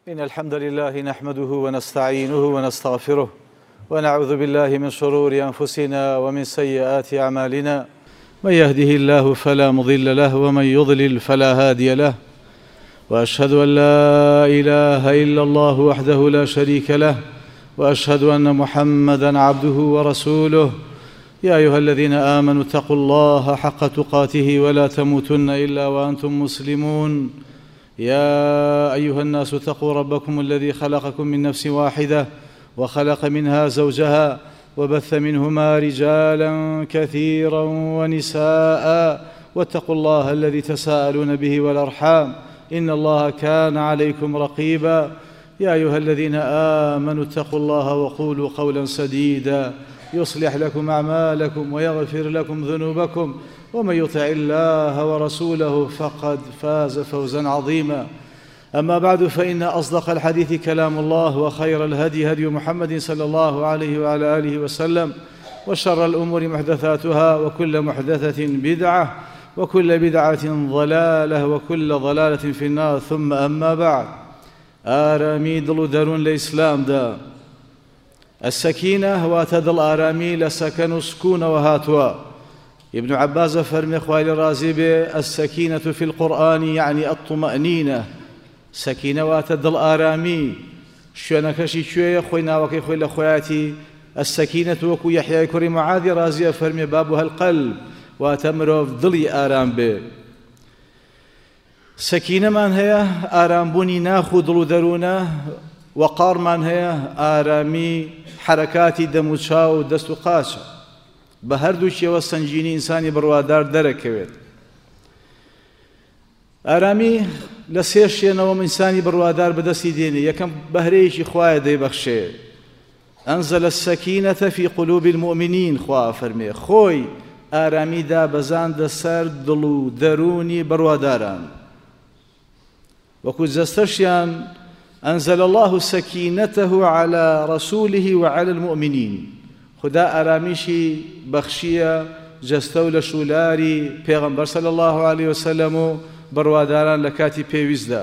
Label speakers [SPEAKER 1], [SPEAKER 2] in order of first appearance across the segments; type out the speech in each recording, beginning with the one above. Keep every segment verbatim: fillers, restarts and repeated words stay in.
[SPEAKER 1] إن الحمد لله نحمده ونستعينه ونستغفره ونعوذ بالله من شرور أنفسنا ومن سيئات أعمالنا من يهده الله فلا مضل له ومن يضلل فلا هادي له وأشهد أن لا إله إلا الله وحده لا شريك له وأشهد أن محمدًا عبده ورسوله يا أيها الذين آمنوا اتقوا الله حق تقاته ولا تموتن إلا وأنتم مسلمون يا أيها الناس اتقوا ربكم الذي خلقكم من نفس واحدة وخلق منها زوجها وبث منهما رجالا كثيرا ونساء واتقوا الله الذي تساءلون به والأرحام إن الله كان عليكم رقيبا يا أيها الذين آمنوا اتقوا الله وقولوا قولا سديدا يصلح لكم أعمالكم ويغفر لكم ذنوبكم ومن يطع الله ورسوله فقد فاز فوزا عظيما أما بعد فإن أصدق الحديث كلام الله وخير الهدي هدي محمد صلى الله عليه وعلى آله وسلم وشر الأمور محدثاتها وكل محدثة بدعة وكل بدعة ضلالة وكل ضلالة في النار ثم أما بعد آرامي دڵ دەروون لە ئیسلامدا السەکینە هەواتە دڵ ئارامی لە سەکەن و سکوونەوە هاتووە ابن عباس فەرمێ خوای لێ ڕازی بێ السەکینەة في القورآن يعني الطمأنينة سەکینە واتە دڵ ئارامی شوێنەکەشی کوێیە خۆی ناوەکەی خۆی لە خۆیاتی السەکینەة وەکو یەحیای کوڕی معادی ڕازیە فەرمێ بابها القلب واتە مرۆڤ دڵی ئارام بێ سەکینەمان هەیە ئارامبوونی ناخ و دڵ و دەروونە وەقارمان هەیە ئارامی حەرەکاتی دەم و چاو و دەست و قاچە بە هەردووکیەوە سەنگینی ئینسانی بڕوادار دەرەکەوێت ئارامی لە سێ شوێنەوە ئینسانی بڕوادار بەدەستی دێنێ یەکەم بەهرەیەکی خوایە دەیبەخشێ ئەنزەل السەکینەة في قلوب المؤمنین خوا فەرمێ خۆی ئارامی دابەزاندە سەر دڵ و دەرونی بڕواداران وەکو جەستەشیان أنزل الله سكينته على رسوله وعلى المؤمنين خدا آرامیشی بەخشیە جەستە و لە شولاری پێغەمبەر صلی الله عليه وسلم و بڕواداران لە کاتی پێویستدا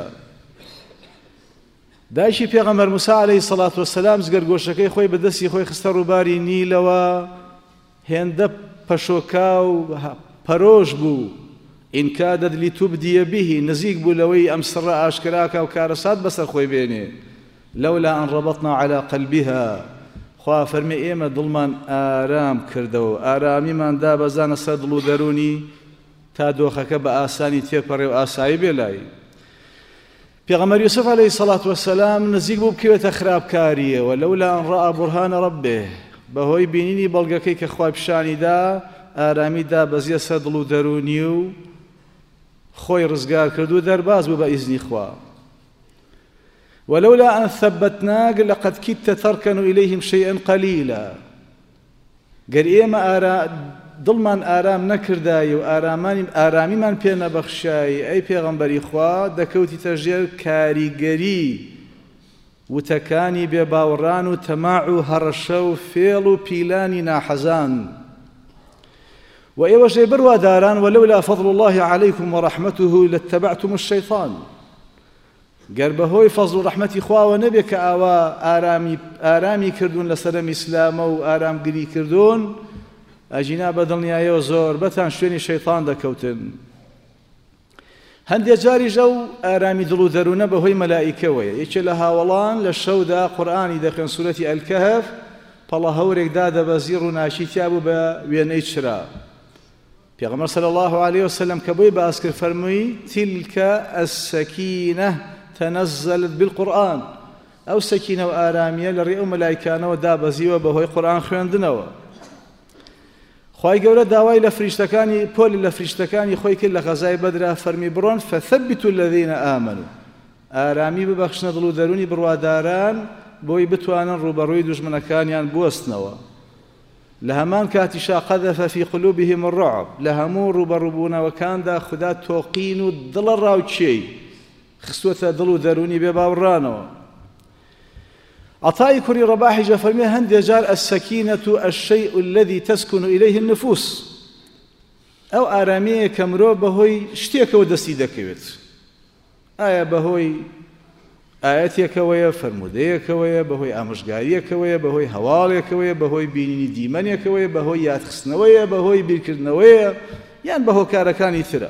[SPEAKER 1] دایکی پێغەمبەر موسی عليه الصلاة والسلام زگەرگۆشەکەی خۆی بەدەستی خۆی خستە ڕووباری نیلەوە هێندە پەشۆکا و پەرۆش بوو إن كادت لتبدي به نزيق بولوي أمسر أشكراك وكارسات بسر خوي بيني لولا أن ربطنا على قلبها خوا فرمي إيما ظلمان آرام كردو آرامي من داب زان صدلو دروني تادوخك بآساني تيبري وآساي بلاي پیغمبر يوسف عليه الصلاة والسلام نزيق بو بكيوة خراب كاريه ولولا أن رأى برهان ربه بهوي بينيني بلغكي كخوا بشاني دا آرامي دا بزي صدلو درونيو خۆی ڕزگار کردو دەرباز بوو بە ئیزنی خوا ولولا أن ثبتناك لقد كدت تركن إليهم شيئا قليلا گەر ئێمە دڵمان ئارام نەکردای و ئارامیمان پێ نەبەخشای ئەی پێغەمبەری خوا دەکەوتیتە ژێر کاریگەری وتەکانی بێباوەڕان و تەماع و هەڕەشە و فێڵ و پیلانی ناحەزان وإيوشي بروا داران ولولا فضل الله عليكم ورحمته لاتبعتم الشيطان قربهوي فضل رحمتي خوا ونبيك آوا آرامي آرامي كردون لسلام إسلام وآرام قري كردون أجينا بدلني آيو زور بتان شويني شيطان دكوتن هندي جاري جو آرامي دلو درون بهوي ملائكة ويا يتش لها ولان للشودة قرآني داخل سورة الكهف فالله هوريك دادا بزير ناشي تابو بوينيتشرا پیغمبر صلی الله عليه وسلم كبوي باسكر فرمي تلك السكينة تنزلت بالقرآن أو سكينة وآرامية لرئو ملائكان ودابزي وبهوي قرآن خويندنوا خواهي قولة داواي لفريشتكاني بولي لفريشتكاني خوي كل غزاي بدرا فرمي برون فثبتوا الذين آمنوا آرامي ببخشنا ضلو دروني برواداران بوي بتوانا روبروي دجمنكانيان بوستنوا لهمان كاتشا قذف في قلوبهم الرعب لهمون روبروبونا وكان دا خدا توقين دل الراوتشي خسوة دلو دروني بباورانو عطائي كري رباحي جفرمي هندي جار السكينة الشيء الذي تسكن إليه النفوس أو آرامية كمرو بهوي شتيك ودستي دكوت ئایا بەهۆی ئاەتێکەوەیە فەرموودەیەکەوەیە بەهۆی ئامۆژگاریەکەوەیە بەهۆی هەواڵێکەوەیە بەهۆی بینینی دیمەنێکەوەیە بەهۆی یادخستنەوەیە بەهۆی بیرکردنەوەیە یان بە هۆکارەکانی ترە.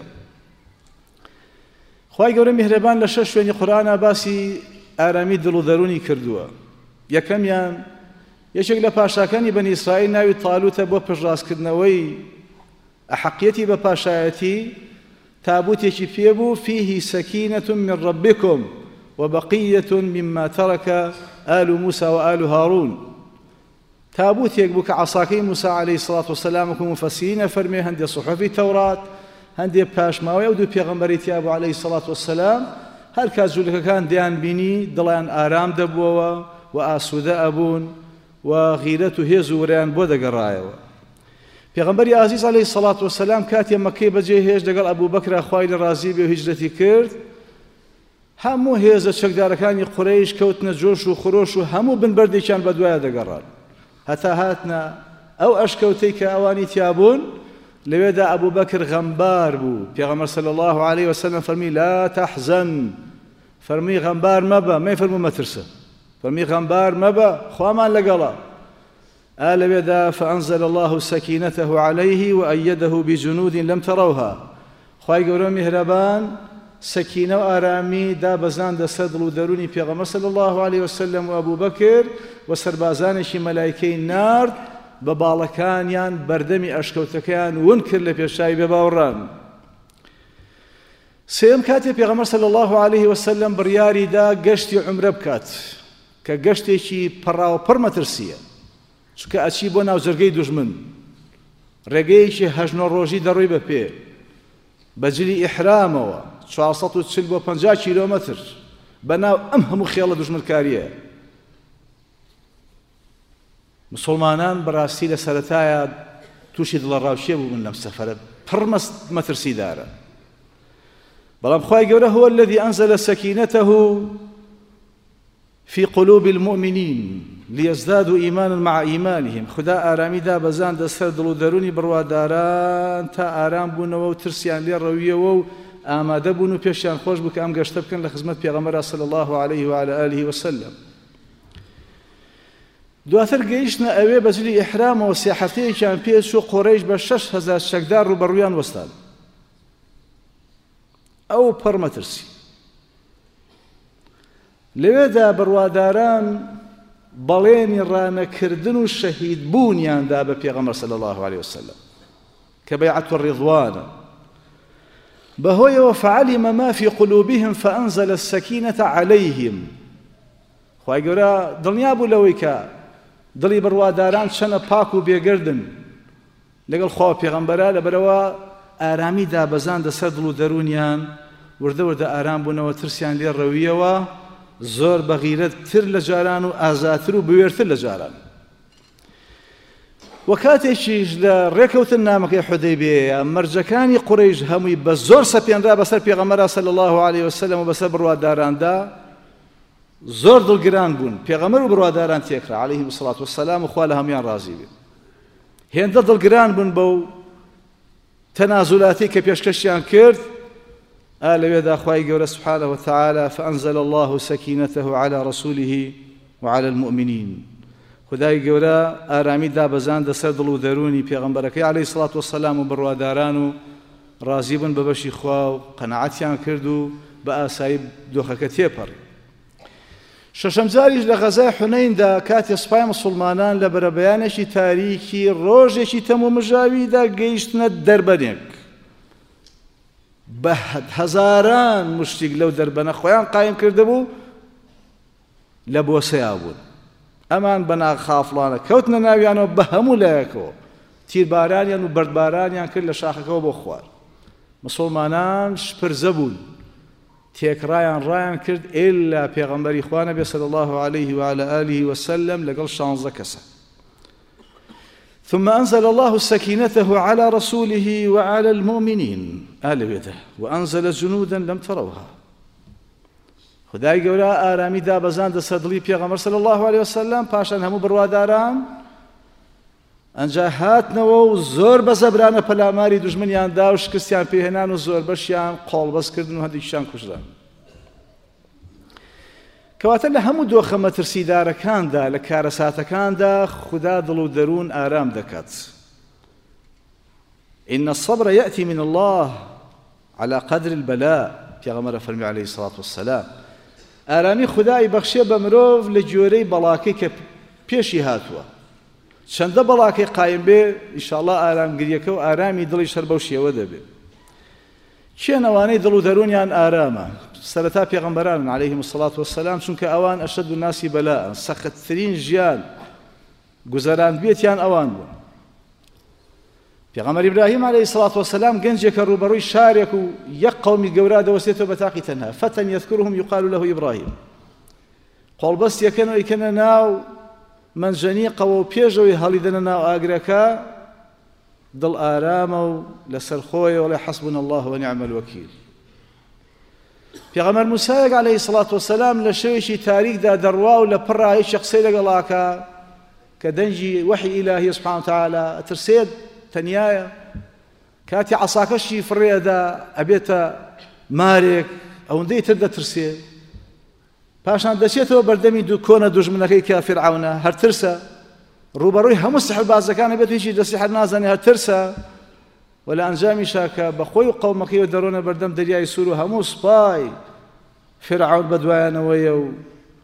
[SPEAKER 1] خوای گەورە میهرەبان لە شەش شوێنی قورئانە باسی ئارامی دڵ و دەرونی کردووە. یەکەمیان یەکێک لە پاشاکانی بەنی ئیسرائیل ناوی تاڵوتە بۆ پشتڕاستکردنەوەی ئەحەقیەتی بە پاشایەتی تابوتێکی پێبوو فیه سەکینەة من ربکم وبقية مما ترك آل موسى وآل هارون. تابوت يكبك عصاكي موسى عليه الصلاة والسلام وكم مفسرين فرمي هندي صحف التوراة هندي باشماوي أو دو بيغمبري تيابو عليه الصلاة والسلام هل كازولك كان ديان بيني دلان آرام دبوا وآسودا أبون وغيرته هيزو وريان بودا قرايو. بيغمبري عزيز عليه الصلاة والسلام كاتي مكي بجي هيج دقل أبو بكر أخوائي الرازي بهجرتي كرد هەموو هێزە چەکدارەکانی قورەیش کەوتنە جۆش و خۆش و هەموو بنبەردێکیان بەدوایە دەگەڕان هەتا هاتنە ئەو ئەشکەوتەی کە ئەوانی تیابوون لەوێدا ئەبوو بەکر غەمبار بوو. پێغەمبەر صلی الله عليه وسلم فەرمی لا تەحزەن، فەرمی غەمبار مەبە، مەیفەرموو مەترسە، فەرمی غەمبار مەبە، خوامان لەگەڵە. ئا لەوێدا فەئەنزەل الله سەکینەتەه عەلەیه وئەیەدەه بجنود لەم تەڕەوها. خوای گەورە میهرەبان سەکینە و ئارامی دابەزاندە سەر دڵ و دەرونی پێغەمبەر صلی الله عليه وسلم و ئەبوو بەکر و سەربازانێکی مەلایکەی نارد بە باڵەکانیان بەردەمی ئەشکەوتەکەیان ون کرد لە پێشاوی بێباوەڕان. سێم کاتێ پێغەمبەر صلی الله عليه وسلم بڕیاریدا گەشتی عومرە بکات کە گەشتێکی پەڕاوپڕ مەترسیە چونکە ئەچی بۆ ناو جەرگەی دوژمن ڕێگەیەکی هەژنۆ ڕۆژی دەڕووی بە پێ بەجلی ئیحرامەوە چوارسەد و چل بۆ پەنجا کیلۆمەتر بەناو ئەم هەموو خێڵە دوژمنکاریە. مسڵمانان بەڕاستی لە سەرەتایە تووشی دڵەڕاوشیە بوون لەم سەفەرە پڕ مەترسیدارە. بەڵام خوای گەورە هو الذي أنزل سكينته في قلوب المؤمنين ليزدادوا إيمانا مع إيمانهم. خدا آرامی دا بەزاندە سەر دڵ و دەرونی بڕواداران تا ئارام بوونەوە و ترسیان لێ ڕەویەوە و ئامادە بوون و پێشیان خۆش بوو کە ئەم گەشتە بکەن لە خزمەت پێغەمبەر صلی الله عليه وعلى آله وسلم. دواتر گەیشتنە ئەوێ بەجلی ئیحرامەوە سێ هەفتەیەکیان پێچوو قوڕەیش بە شەش هەزار چەکدار ڕوبەڕوویان وەستان. ئەو پڕ مەترسی لەوێدا بڕواداران بەڵێنی ڕانەکردن و شەهید بوونیاندا بە پێغەمبەر صلی الله عليه وسلم کە بەیعەت الرضوانە. بەهۆیەوە فعلم ما في قلوبهم فأنزل السكينة عليهم. خوای گەورە دڵنیا بوو لەوەی کە دڵی بڕواداران چەنە پاک و بێگردن لەگەڵ خوا پێغەمبەرە لەبەرەوە ئارامی دابەزاندە سەر دڵ و دەرونیان وردە وردە ئارام بوونەوە ترسیان لێ ڕەویەوە زۆر بەغیرەت تر لە جاران و ئازاتر و بوێرتر لە جاران. وەکاتێکیش لە ڕێکەوتن نامەکەی حودەیبیە مەرجەکانی قوڕەیش هەمووی بە زۆر سەپێنرا بەسەر پێغەمبەر صلی الله عليه وسلم و بەسەر بڕواداراندا زۆر دڵگران بوون. پێغەمبەر و بڕواداران تێکرا عەلەیهیم الصلاة والسلام و خوا لە هەمویان ڕازی بێت. هێندە دڵگران بوون بەو تەنازولاتی کە پێشکەشیان کرد. ئا لەوێدا خوای گەورە سبحانه وتعالى فأنزل الله سكينته على رسوله وعلى المؤمنين. خدای گەورە ئارامی دابەزاندە سەر دڵ و دەرونی پێغەمبەرەکەی عەلەیهی سڵات وەسەلام و بڕواداران و ڕازی بوون بە بەشی خوا و قەنەعەتیان کرد و بە ئاسایی دۆخەکە تێپەڕی. شەشەم جاریش لە غەزای حونەیندا کاتی سوپای مسڵمانان لە بەرەبەیانێکی تاریکی ڕۆژێکی تەموو مژاویدا گەیشتنە دەربەنێک بە هەزاران مشتێک لەو دەربەنە خۆیان قایم کردبوو لە بۆسەیا بوون. ئەمان بە ناخافڵانە کەوتنە ناویانەوە بە هەموو لایەکەوە تیربارانیان و بەردبارانیان کرد لە شاخەکەەوە بۆ خوار. مسڵمانان شپرزە بوون تێکڕایان ڕایان کرد ئێلا پێغەمبەری خوا نەبێ صلی الله عليه وعلى آله وسلم لەگەڵ شانزە کەسە. ثم أنزل الله سكينته على رسوله وعلى المؤمنين آل بيته وأنزل جنودا لم تروها. خدای گەورە ئارامی دابەزاندە سەر دڵی پێغەمبەر صلی الله عليه وسلم پاشان هەموو بڕواداران ئەنجا هاتنەوە و زۆر بە زەبرانە پەلاماری دوژمنیاندا و شکستیان پێهێنان و زۆر بەشیان قۆڵبەست کردن و هەندێکیشیان کوژران. کەواتە لە هەموو دۆخە مەترسیدارەکاندا لە کارەساتەکاندا خوددا دڵ و دەروون ئارام دەکات. إن الصبر يأتي من الله على قدر البلاء پێغەمبەر فەرمی عليه الصلاة والسلام ئارامی خودای بەخشێ بە مرۆڤ لە جۆرەی بەڵاکەی کە پێشی هاتووە. چەندە بەڵاکەی قایم بێ ئینشاءڵڵا ئارامگریەکە و ئارامی دڵی شەر بەو شێوە دەبێت. چێن ئەوانەی دڵ و دەروونیان ئارامە؟ سەرەتا پێغەمبەران عليهم الصلاة والسلام چونکە ئەوان ئەشەد الناسی بەلاءن، سەختترین ژیان گوزەران بێتیان ئەوان بوون. پێغەمبەر ئیبراهیم عليه الصلاة والسلام گەنجێکە ڕوبەڕووی شارێک و یەک قەومی گەورە دەوەستێتەوە بە تاقی تەنها فتى يذكرهم يقال له إبراهيم قۆڵبەستیەکەنەوە ئیکەنە ناو منجەنیقەوە و پێشەوەی هەڵیدەنە ناو ئاگرەکە دڵ ئارامە و لەسەر خۆی وڵێ حەسبنا الله ونعم الوكيل. پێغەمبەر موسایەک عليه الصلاة والسلام لە شەوێکی تاریکدا دەڕوا و لە پڕایی شەخسەی لەگەڵاکە کە دەنجی وحی ئیلاهی سبحانه وتعالى ئەترسێت تەنیایە کاتی عەساکەشی فڕێدا ئەبێتە مارێک ئەوەندەی تر دەترسێت پاشان دەچێتەوە بەردەمی دوو کۆنە دوژمنەکەی کە فیرعەونە هەر ترسە ڕوبەڕووی هەموو سحربازەکانە بێت هیچی لە سیحر نازانێ هەر ترسە و لە ئەنجامیشا کە بەخۆی و قەومەکەیەوە دەڕۆنە بەردەم دەریای سوور و هەموو سوپای فیرعەون بەدوایانەوەیە و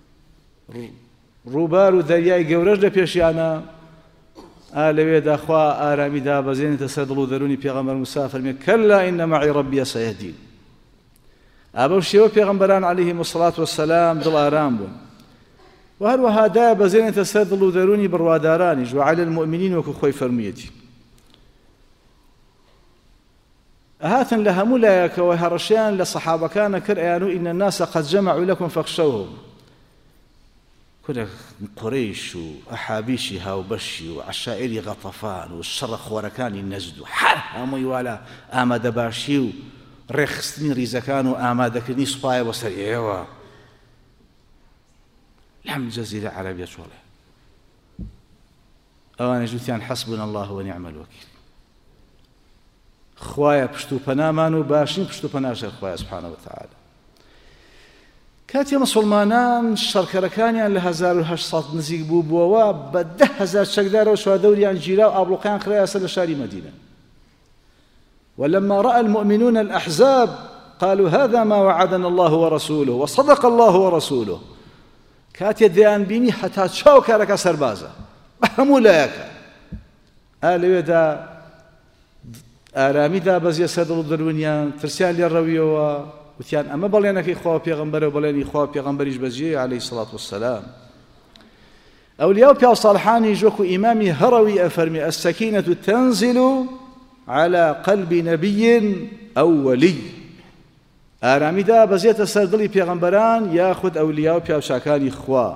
[SPEAKER 1] ڕووبار و دەریای گەورەش لە پێشیانە لەوێدا خوا ئارامی دابەزێنێتە سەر دڵ و دەرونی پێغەمبەر موسا فەرمێ کەلا ئینە مەعی ڕەبی سەیەهدین. ئابەو شێوە پێغەمبەران عەلەیهیم الصلاة والسلام دڵ ئارام بوون و هەروەها دابەزێنێتە سەر دڵ و دەرونی بڕوادارانیش وعەلە المؤمنین وەکو خۆی فەرموویەتی. هاتن لە هەموو لایەکەوە هەڕەشیان لە سەحابەکانە کرد ئەیان و ئینە الناس قەد جەمەعوا لەکم فەخشەوهم کورە قوڕیش و ئەحابیشی هاوبەشی و عەشائیری غەطەفان و شەڕە خۆرەکانی نەجد و هەر هەمووی وا لە ئامادەباشی و ڕێخستنی ریزەکان و ئامادەکردنی سوپایە بۆ سەر ئێوە لەم جەزیرە عەرەبیە چۆڵێ ئەوانەی جوتیان حەسبنا الله ونعم الوەکیل. خوایە پشت و پەنامان و باشین پشت و پەناشە خوایە سبحانه وتعالى. کاتی مسلمانان شەڕکەرەکانیان لە هەزار و هەشت سەد نزیک بوو بووەوە بە دە هەزار چەکدارەوە شوادەوریان گیرا و ئابڵوقیان خرایە سەر لە شاری مەدینە. ولما رأى المؤمنون الأحزاب قالوا هذا ما وعدنا الله ورسوله وصدق الله ورسوله. كاتي ديان بيني حتى تشاو كاركا سربازا بهمو لايكا آلوه دا آرامی دا بەزیە سەر دڵ و دەروونیان ترسیان لێ ڕەویەوە وتیان ئەمە بەڵێنەکەی خوا پێغەمبەرە و بەڵێنی خوا پێغەمبەریش بەجێ عەلەیهی الصلاة والسلام. ئەولیا و پیا و ساڵحانی ژۆک و ئیمامی هەڕەوی ئەفەرمی السەکینەة تەنزیل على قلب نبي أو ولي. ئارامی دا بەزێتە سەر دڵی پێغەمبەران یاخود ئەولیا و پیاوچاکانی خوا.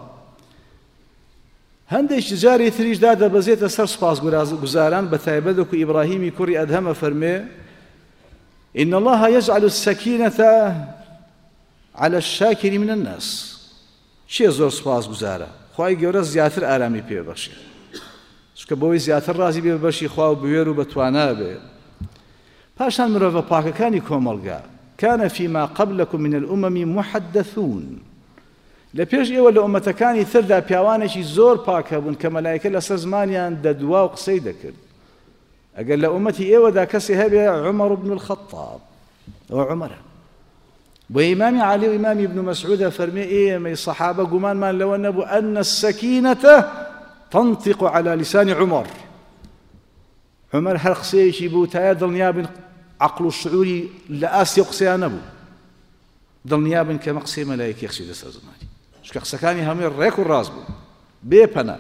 [SPEAKER 1] هەندێکی جاری تریشدا دەبەزێتە سەر سوپاسگوزاران بە تایبەت وەکو ئیبراهیمی کوڕی ئەدهەمە فەرمێ إن الله يجعل السكينة على الشاكر من الناس. چێ زۆر سوپاسگوزارە خوای گەورە زیاتر ئارامی پێ بەخشێ چونکە بەوەی زیاتر ڕازی بێ بەشی خوا و بوێر و بەتوانا بێ. پاشان مرۆڤە پاکەکانی کۆمەڵگا كان فيما قبلكم من الأمم محدثون. لە پێش ئێوە لە ئومەتەکانی تردا پیاوانێکی زۆر پاکە بوون کە مەلایکە لەسەر زمانیان دەدوا و قسەی دەکرد. ئەگەر لە ئومەتی ئێوەدا کەسێ هەبێ عومەر بن الخەطاب ئەوە عومەرە. بۆ ئیمامی عەلی و ئیمامی ابن مەسعودە فەرمێ ئێمەی سەحابە گومانمان لەوە نەبوو ئەنە السەکینەتە تنطق على لسان عمر. عمر هەر قسەیەکی بوو تایە دڵنیابن عەقڵ و شعوری لە ئاستی قسەیان نەبوو دڵنیابن کەمە قسەی مەلایکە یەخشی لەسەر زمانی چونکە قسەکانی هەمووی ڕێک و ڕاست بوو بێپەنا.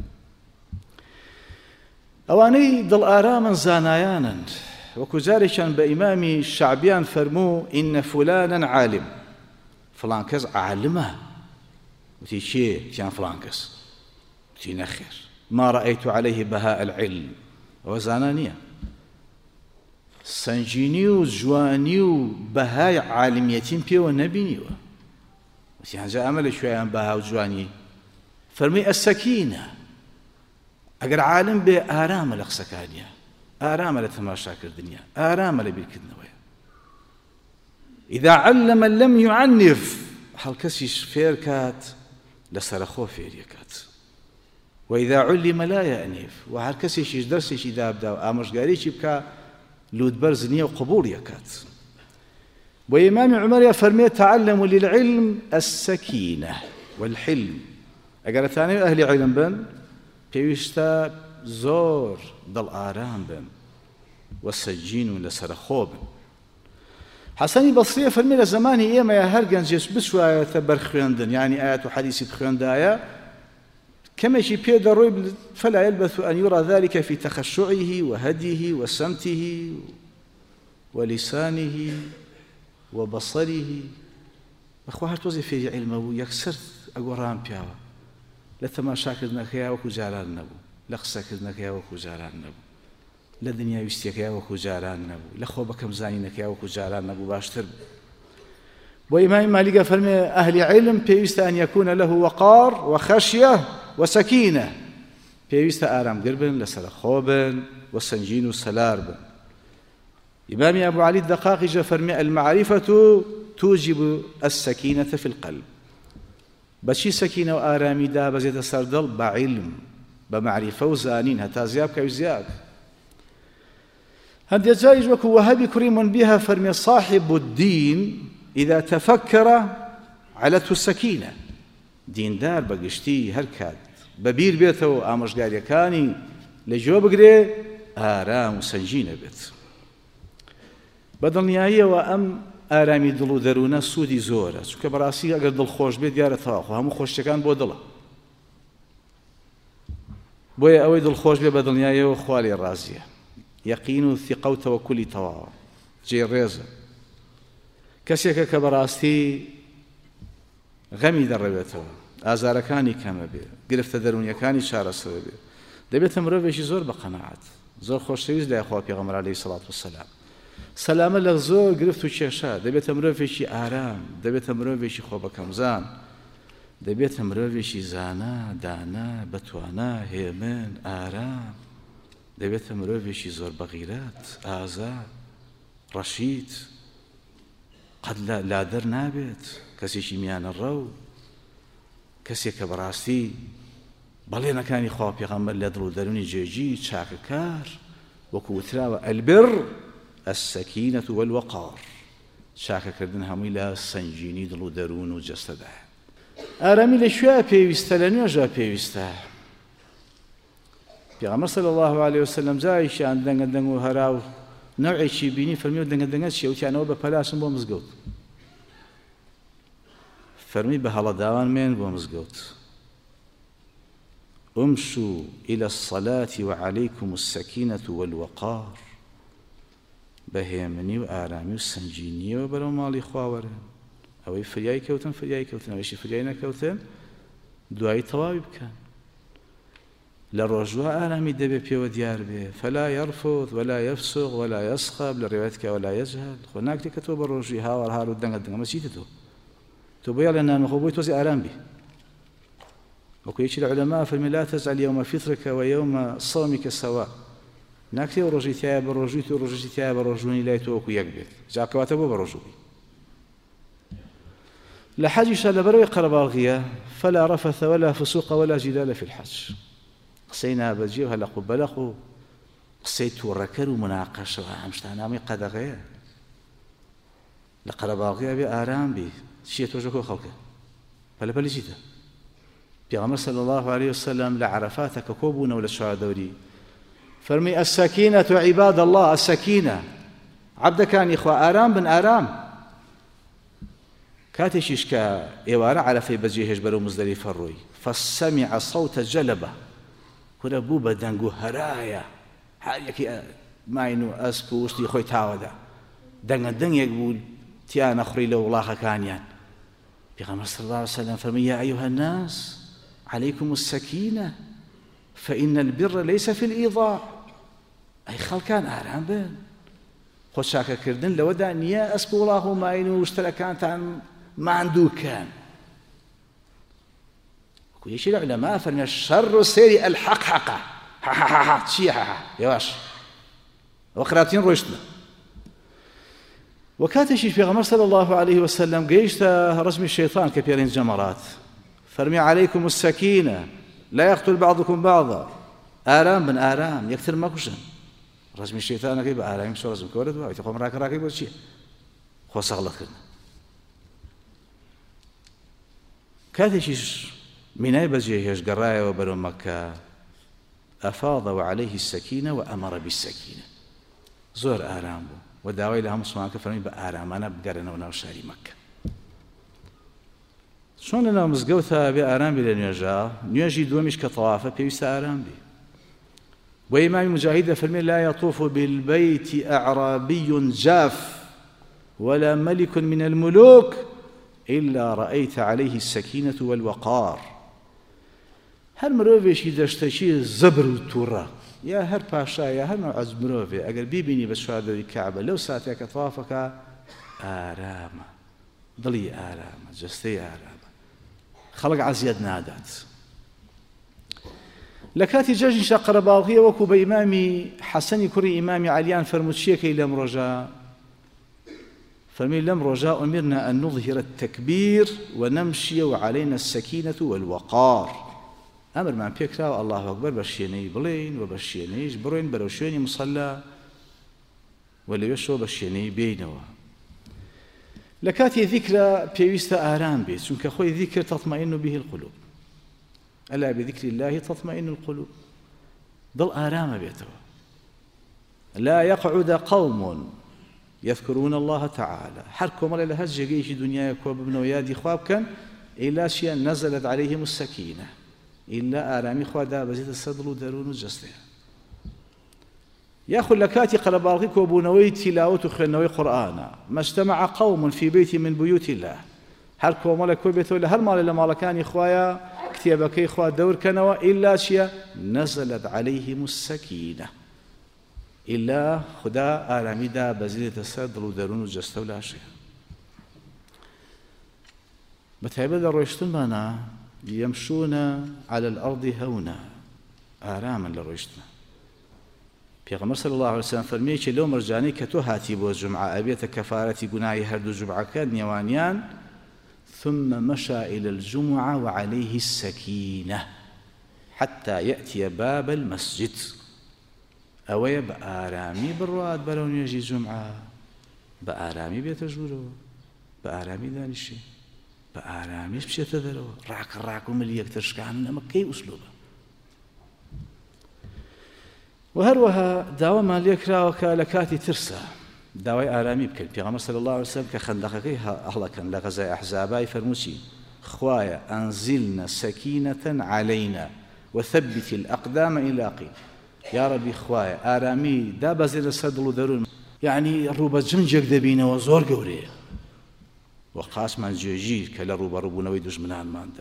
[SPEAKER 1] ئەوانەی دڵ ئارامن زانایانن وەکو جارێکیان بە ئیمامی شەعبیان فەرموو ئینە فولانا عالم فڵان کەس عالمە. وتی کێ؟ وتیان فڵان کەس. وتی نەخێر ما رأيت عليه بهاء العلم. ئەوە زانا نییە سنجینی و جوانی و بەهای عالمیەتیم پێوە نەبینیوە. وتی هەنجا ئەمە لە کوێیان بەها و جوانی؟ فەرمووی ئەسەکینە ئەگەر عالم بێ ئارامە لە قسەکانیە ئارامە لە تەماشاکردنیە ئارامە لە بیرکردنەوەیە. إذا علم لم يعنف هەڵکەسیش فێر کات لەسەرخۆ فێریەکات وإذا علم لا يأنف و هەر کەسێکیش دەرسێکی دابدا و ئامۆژگاریی بکە لوودبەرز نییە و قبوڵیەکات بۆ ئیمامی عومەر فەرمێ تعلموا للعلم السكينة والحلم ئەگەر دەتانەوێت ئەهلی عیلم بن پێویستە زۆر دڵ ئارام بن و سەجین و لەسەرخۆ بن حەسەنی بەسریە فەرمێ لە زمانی ئێمەیە هەر گەنجێک بچوایەتە بەرخوێندن یعنی ئاەت و حەدیسی بخوێندایە كمشي بيد الرجل فلا يلبث أن يرى ذلك في تخشعه وهديه وسمته ولسانه وبصره أخوها توزي في علمه يكسر أقرام بياوه لثما شاكرنا كيا وكو جاران نبو لخسكرنا كيا وكو جاران نبو لدنيا يستيك يا وكو جاران نبو لخوبك مزانينك يا وكو جاران نبو باشتر وإمام مالك فرمي أهل علم بيست أن يكون له وقار وخشية وسكينة بيست آرام قربن لسر خوبن وسنجين وسلار بن إمام أبو علي الدقاقي فرمي المعرفة توجب السكينة في القلب بشي سكينة وآرامي دا بزيد سردل بعلم بمعرفة وزانين هتا زياب كيزياب هندي جايج وكو وهبي كريم بها فرمي صاحب الدين إذا تفكر علته السكينة دين دار بقشتي هركاد ببير بيته آمش قال يكاني لجوا بقري آرام وسنجين بيت بدل نهاية وأم آرامي دلو درونا سودي زورة سوك براسي أقر دل خوش بيت ديارة تاخو همو خوش تكان بو دله بويا أوي دل خوش بيت بدل نهاية وخوالي الرازية يقين الثقة وتوكل تواضع جي الريزة كسيك كبراستي غمي دربته ئازارەکانی کەمە بێ گرفتە دەرونیەکانی چارەسەر بێ دەبێتە مرۆڤێکی زۆر بە قەناعەت زۆر خۆشەویست لای خوا پێغەمبەر عەلەیهی سەڵات وسەلام سەلامە لە زۆر گرفت و کێشە دەبێتە مرۆڤێکی ئارام دەبێتە مرۆڤێکی خۆبەکەمزان دەبێتە مرۆڤێکی زانا دانا بەتوانە هێمن ئارام دەبێتە مرۆڤێکی زۆر بەغیرەت ئازاد ڕەشید قەت لادەر نابێت کەسێکی میانە ڕەو کەسێک کە بەڕاستی بەڵێنەکانی خوا پێغەمبەر لە دڵ و دەرونی جێگی چاکەکار وەکو وتراوە ئەلبر السەکینەة والوەقار چاکەکردن هەمووی لە سەنگینی دڵ و دەرون و جەستەدایە ئارامی لەکوێ پێویستە لە نوێژە پێویستە پێغەمبەر صلی الله علیه وسلم جایشیان دەنگە دەنگ و هەرا و نەوعێکی بینی فەرمیوە دەنگە دەنگە چییە وتیانەوە بە پەلاسم بۆ مزگەوت فرمي بهلا داوان من بومزقوت امشوا إلى الصلاة وعليكم السكينة والوقار بهيمني وآرامي والسنجيني وبرو مالي خواورن أو فرياي كوتن فرياي كوتن أو يشي فرياينا كوتن دعاي طوابي بكان للرجوع آرامي دبي بيو ديار بي فلا يرفض ولا يفسق ولا يصخب لروايتك ولا يجهل هناك لكتوب الرجوع هاور هارو الدنقل دنقل ما سيتتو تبيع لنا نخبوي توزي آرام به وكيش العلماء فالمي لا تجعل يوم فطرك ويوم صومك سواء ناكتي ورجي ثياب الرجوي ورجي ثياب الرجوني لا يتوكو يقبل جاء كواتبه برجوي لحج شال بروي قرب الغيا فلا رفث ولا فسوق ولا جدال في الحج قسينا بجي وهلا قبلقوا قسيت وركر ومناقشه وعمشتانا مي قد غيا لقرب الغيا بآرام به شيء توجهه خلقه فلا بلجيته بيغمر صلى الله عليه وسلم لعرفاتك كوبونا ولا شهادوري فرمي السكينة عباد الله السكينة عبد كان إخوة آرام بن آرام كاتش إشكا إوارا على في بجيهش برو مزدلفة الروي فسمع صوت جلبة كنا بوبا دنقو هرايا حاليكي ما إنو أسكو وشتي خوي تاودا دنق دنق يقول تيانا خري له الله كانيان بيغمر صلى الله عليه وسلم فرمي يا أيها الناس عليكم السكينة فإن البر ليس في الإيضاع أي خلقان آرام بن خود شاكا كردن لو دانيا أسبو الله ما إنو اشتركان عن ما عنده كان ويشي العلماء فرمي الشر سيري الحق حقا ها ها ها ها تشي ها ها يا واش وقراتين روشتنا وكاتشي في غمر صلى الله عليه وسلم قيشت رجم الشيطان كبيرين جمرات فرمي عليكم السكينة لا يقتل بعضكم بعضا آرام بن آرام يكثر مكوشن رجم الشيطان كيف آرام شو رجم كورد ويتقوم راك راكب وشي خو سغلط كنا كاتشي مناي بجيهش قرايا وبرو مكة أفاض وعليه السكينة وأمر بالسكينة زور آرام بو وداوي لها مسلمان كفرمي بآرام أنا بقرنا ونوشاري مكة شون لنا مزقوثا بآرام بلا نيجا نيجي دومش كطوافة بيوست آرام بي وإمام مجاهد فرمي لا يطوف بالبيت أعرابي جاف ولا ملك من الملوك إلا رأيت عليه السكينة والوقار هر مروفيشي دشتشي زبر وتورا يا هر باشا يا هر نوع مروفي أقل بيبيني بشهادة الكعبة لو ساتيك طوافك آرام ضلي آرام جستي آرام خلق عزياد نادات لكاتي جاج شاقر باغية وكو بإمامي حسن كري إمامي عليان فرموتشيكي لم رجاء فمن لم رجاء أمرنا أن نظهر التكبير ونمشي وعلينا السكينة والوقار أمر من بيكرا الله أكبر بشيني بلين وبشينيش برين بروشيني مصلى ولا يشو بشيني بينه لكاتي ذكرى بيوست آرام بيت چونك خوي ذكر تطمئن به القلوب ألا بذكر الله تطمئن القلوب ضل آرام بيته لا يقعد قوم يذكرون الله تعالى حركم على لهج جيش دنيا يكوب ابن ويادي خواب كان إلا شيء نزلت عليهم السكينة إلا آرامي خوادا بزيت الصدر ودرون الجسد ياخذ لكاتي قلبالغيك وبونوي تلاوة خنوي قرآن ما اجتمع قوم في بيت من بيوت الله هل كومالك وبيت ولا هل مال لما كان إخوايا كتابك إخوة دور كنوا إلا شيء نزلت عليهم السكينة إلا خدا آرامي دا بزيت الصدر ودرون الجسد ولا شيء بتعبد الرويشتون معنا يمشون على الأرض هونا آراما لرويشتنا پیغمبر صلى الله عليه وسلم فرمي چې لو مرجاني كتو هاتي بو جمعة أبيت كفارة جناي هردو جمعة كان نيوانيان ثم مشى إلى الجمعة وعليه السكينة حتى يأتي باب المسجد أوي بآرامي بالرواد بلون يجي جمعة بآرامي بيتجورو بآرامي دانشي بآرامي بشيت ذرو راك راك ومليك ترشكان أما كي أسلوبه وهروها داوى ما ليكرا وكالكاتي ترسى داوى آرامي بكل بيغمر صلى الله عليه وسلم كخندقكي أهلا كان لغزاء أحزاباي فرموشي خوايا أنزلنا سكينة علينا وثبت الأقدام إلى قيل يا ربي خوايا آرامي دا بزيل الصدر درون يعني الروبة جنجك دبينا وزور قوري وقاس من جيجي كلا روبة روبونا ويدوش منان ماندا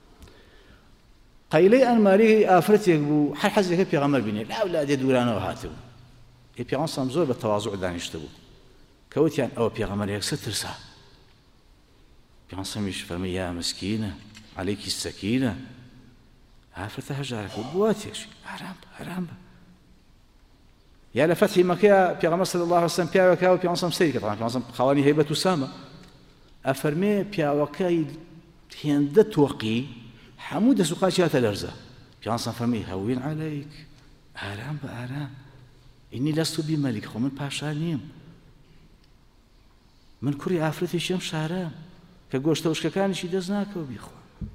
[SPEAKER 1] قيلي أن ماري آفرتك بو حال حزيك بيغمر بيني لا أولاد يدورانا وهاتو بيغمر سامزور بالتواضع دانشتبو كوت يعني أو بيغمر يك سترسا بيغمر ساميش فرمي يا مسكينة عليك السكينة آفرتها جارك بواتيك شي حرام حرام يا لفتحي مكة بيغمر صلى الله عليه وسلم بيغمر بيغمر سام سيدك طبعا بيغمر سام خواني هيبة وسامة أفرمي بيغمر هندت وقي حمود سقاشي هالرزة بيانصن فرمي هوين عليك آرام بآرام إني لست بملك خو من باشانيم من كوري عفرتي شيم شارام كجوشت وشكاني شي دزناك وبيخو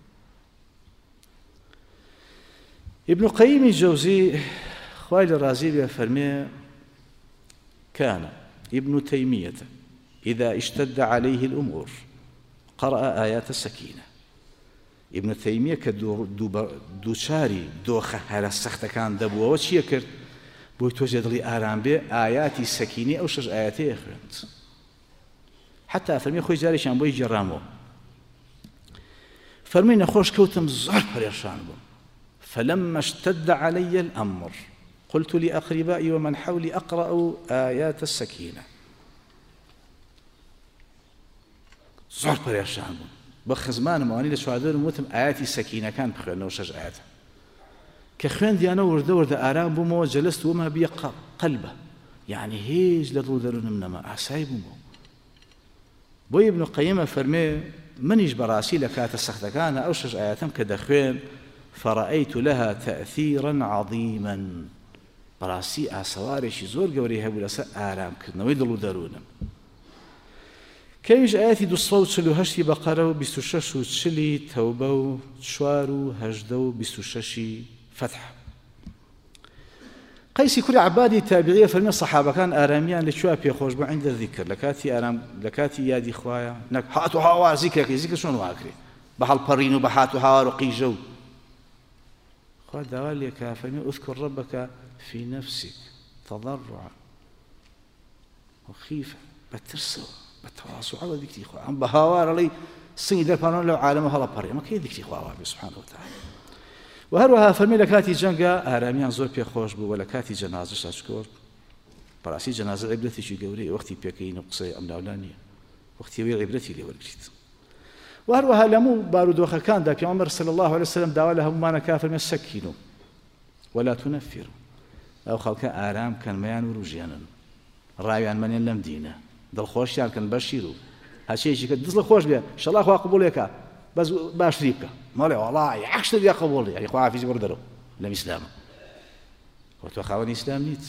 [SPEAKER 1] ابن قيم الجوزي خوالي الرازي فرمي كان ابن تيمية إذا اشتد عليه الأمور قرأ آيات السكينة ابن تيمية كدوشاري دوخة هذا السخت كان دبوه وشي كرت بو توجد لي آرام بي آيات السكينة أو شج آياتي أخرت حتى فرمي خوي جاري شان بو يجرامو فرمي نخوش كوتم زار بريشان بو فلما اشتد علي الأمر قلت لأقربائي ومن حولي أقرأ آيات السكينة زار بريشان بو بخزمان مواني لشوادر موتم آياتي سكينة كان بخيرنا وشج آيات كخوين ديانا ورده ورده آرام بومو جلست وما بي قلبه يعني هيج لدو درون منما أعساي بومو بۆی ابن قەییمە فەرمێ منیش بەڕاستی لە کاتە سەختەکانە ئەو شەش ئایەتەم کە دەخوێن فەڕەئەیت لەها تەئثیرا عەظیما بەڕاستی ئاسەوارێکی زۆر گەورەی هەبوو لەسەر ئارامکردنەوەی دڵ و دەروونم. کەویش ئاەتی دووسە و چل و هەشتی بەقەرە و بیست و شەش و چلی تەوبە و چوار و هەژدە و بیست و شەشی فەتح. قەیسی کوڕی عەبادی تابعیە فەرمێ سەحابەکان ئارامیان لەکوێ پێخۆش بوو عیندە ذیکر لە کاتی ئارام لە کاتی یادی خوایە نەک هات و هاوار زیکرەکەی زیکر چۆن واکرێ بە هەڵپەڕین و بە هات و هاوار و قیژە و خوا داوا لێکا فەرمێ اذكر ربك في نفسك تضرعا وخيفة بترسو بتواصل على ذكر إخوة عم بهوار لي سني در بانون لو عالم هلا بري ما كي ذكر إخوة ربي سبحانه وتعالى. وهروها فرمي لكاتي جنگا آرامیان زور پی خوش بو ولا كاتي جنازة شاشكور براسي جنازة عبرتي شي قوري وقتي بيكين وقصي أم لاولانية وقتي وي عبرتي لي ورقيت. وهروها لمو بارود وخكان دا في عمر صلى الله عليه وسلم داوا لهم ما نكافر من السكينو ولا تنفروا أو خلق آرام كان ميان وروجيانا راويان منين لم دينه دل خوشيان كان بشيرو هالشيء شيء دل خوش بيه إن شاء الله خوا قبولك بس باش ريبك مالي والله عكس اللي قبول يعني خوا عافيز بردرو لم إسلام وتوخاوني إسلام نيت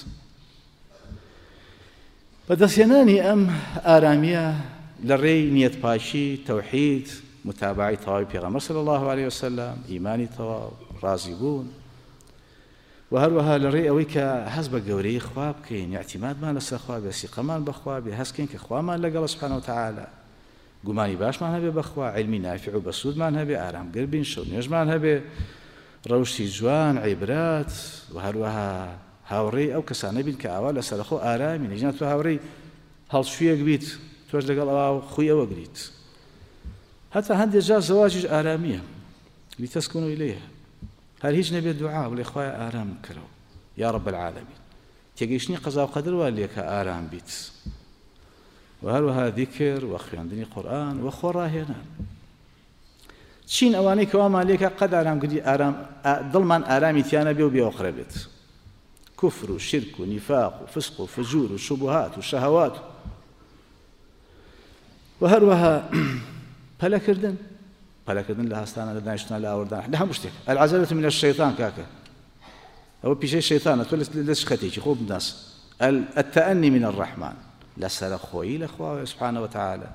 [SPEAKER 1] بدسيناني أم آرامية للري نية باشي توحيد متابعي طوابي پیغمبر صلى الله عليه وسلم إيماني طواب رازقون وهروها لري أويك حسب جوري خواب كين اعتماد ما لسه خواب يسيق مان بخواب هسكين كخواب ما لقى الله سبحانه وتعالى قماني باش ما هبي بخوا علمي نافع وبسود ما هبي آرام قلبين شو نجمان هبي روشي جوان عبرات وهروها هاوري أو كسانة بين كأوال لسه خو آرامي نجنات هاوري هل شوية قبيت توجد قال الله خويا وقريت حتى هندي جاء زواج آرامية لتسكنوا إليها هل هيج نبي الدعاء والإخوة آرام كرو يا رب العالمين تيجيشني قضاء وقدر واليك آرام بيت وهروها ذكر وخياندني قرآن وخورا هنا تشين أوانيك وما ليك قد آرام قدي آرام ظلمان آرامي تيانا بيو بيو قربت كفر وشرك ونفاق وفسق وفجور وشبهات وشهوات وهروها فلا كردن فلا كردن لها استانا لدانشتنا لا أوردان لها مشتك العزلة من الشيطان كاكا أو بشيء الشيطان تولس ليش ختيجي خوب الناس التأني من الرحمن لا سر خوي لأخوة سبحانه وتعالى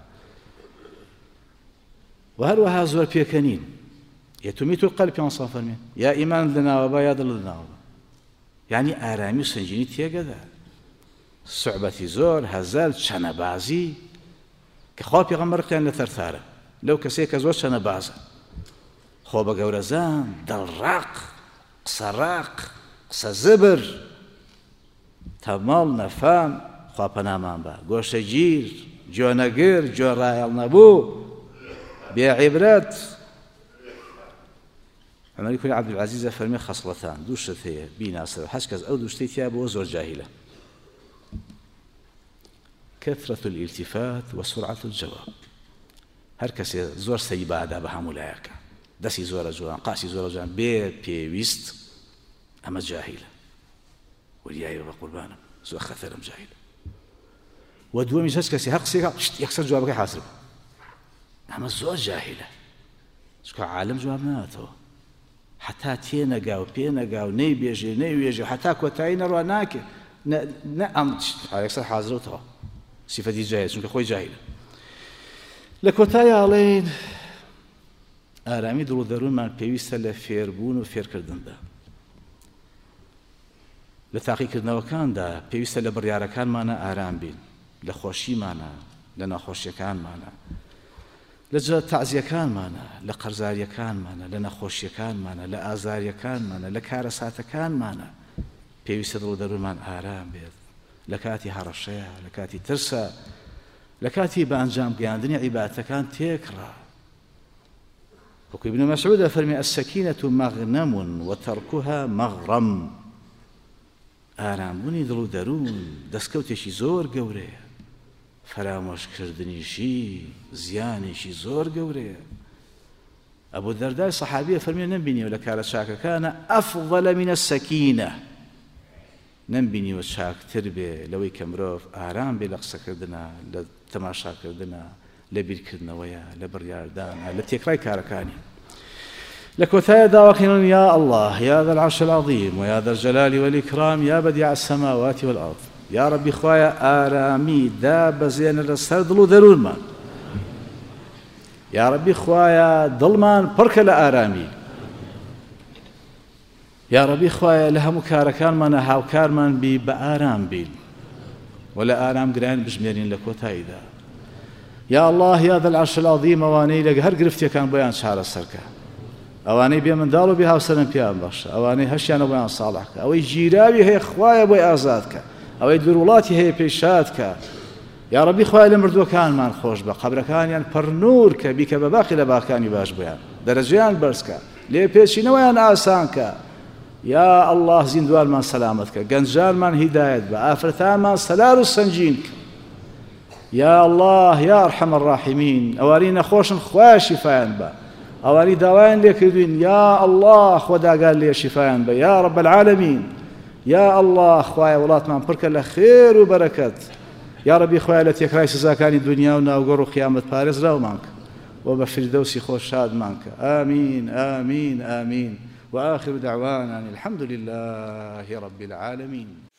[SPEAKER 1] وهروها زور بيكنين يتميت القلب يا صافر من يا إيمان لنا وبا يا ضل لنا وبا يعني آرامي سنجيني تيجا صعبة زور هزال شنبازي كخوا پیغمبر كان لثرثاره لو كسيك زور شنبازه خو بقورزان دلراق قصراق قصة زبر تمال نفام خوا پنامان با گوشت جير جو نقر جو رايل نبو بيع عبرات عمر يكون عبد العزيز فرمي خصلتان دوشتي بيناسر حسكز أو دوشتي ثيابه زور جاهلة كثرة الالتفات وسرعة الجواب هركس زور سيبادا بها ملايكة دسي زور جوان قاسي زور جوان بي بيويست أما جاهلة ولياي وقربانا زور خثرم جاهلة ودومي جسكسي هقسي يكسر جوابك حاسب أما زور جاهلة شكو عالم جوابناته حتى تينا قاو بينا قاو ني بيجي ني بيجي حتى كوتاين رواناك نعم عليك حاضروتها صفة جاهلة شنك خوي جاهلة لكوتايا علين آرامي دلو درون من بيويستا لفيربون وفيركردن دا لتاقيكردنەوە كان دا پێویستە لە بڕیارەکانمانە ئارام بین لە خۆشیمانە لە ناخۆشیەکانمانە لە تەعزیەکانمانە لە قەرزاریەکانمانە لە نەخۆشیەکانمانە لە ئازاریەکانمانە لە کارەساتەکانمانە پێویستە دڵ دەروونمان ئارام بێت لە کاتی هەڕەشەیە لە کاتی ترسە لە کاتی بە ئەنجام گەیاندنی عیبادەتەکان تێکڕا وەکو ابن مسعود فەرمی السەکینەة مەغنەم وتەرکوها مەغڕەم ئارامبوونی دڵ و دەروون دەستکەوتێکی زۆر گەورەیە فرامۆشکردنیشی زیانێکی زۆر گەورەیە ئەبوو دەردای سەحابیە فەرمی نەمبینیوە لە کارە چاکەکانە ئەفضەل من السەکینە نەمبینیوە چاکتر بێ لەوەی کە مرۆڤ ئارام بێ لە قسەکردنە لە تەماشاکردنە لە بیرکردنەوەیە لە بڕیاردانە لە تێکڕای کارەکانی لە کۆتایە داواکەین یا الله یا ذا العرش العظيم ويا ذا الجلال والإكرام يا بديع السماوات والأرض يا ربي خوايا آرامي دابەزێنە لەسەر دڵ و دەروونمان یا ربی خوایا دڵمان پڕکە لە ئارامی یا ربی خوایا لە هەموو کارەکانمانە هاوکارمان بی بە ئارام بین و لە ئارام گران بژمێرین لە کۆتاییدا یا الله یا ذا العرش العظيم ئەوانەی لە هەر گرفتیەکان بۆیان چارەسەرکە ئەوانەی بێ منداڵ و بێ هاوسەرن پیان بەخشە ئەوانەی هەشیانە بۆیان ساڵحکە ئەوەی گیراوی هەیە خوایە بۆی ئازادکە ئەوەی دووڕوڵاتی هەیە پێی شادکە یا ربی خوای لە مردووەکانمان خۆش بە قەبرەکانیان پڕ نور کە بیکە بە باقی لە باخەکانی باش بۆیان دەرەجەیان بەرزکە لێ پێچینەوەیان ئاسانکە یا الله زیندوانمان سەلامەتکە گەنجانمان هیدایەت بە ئافرەتانمان سەلار و سەنجینکە یا الله یا ئەرحەم الراحیمین ئەوانەی نەخۆشن خوای شیفایان بە ئەوانەی داوایان لێ کردوین یا الله خوا داگان لێ شیفایان بە یا رب العالمین یا الله خوایە وڵاتمان پڕکە لە خێر و بەرەکەت یا ربی خوای لە تێکرای سزاکانی دنیا و ناوگۆڕ و قیامەت پارێزراومان کە و بە فردەوسی خۆش شادمان کە ئامین ئامین ئامین وآخر دعوانا الحمد لله رب العالمين.